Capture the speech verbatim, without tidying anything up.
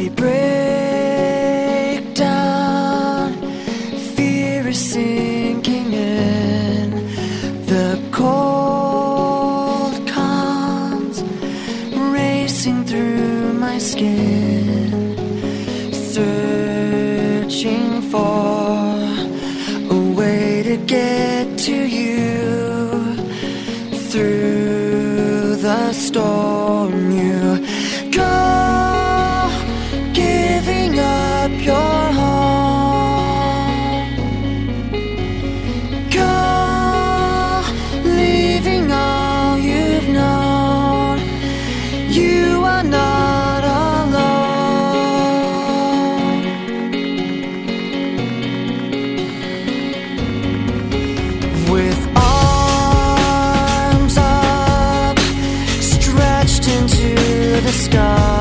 I break down, fear is sinking in. The cold comes racing through my skin, searching for a way to get to you. Through the storm you go, giving up your home. Go, leaving all you've known. You are not alone. With arms up, stretched into the sky,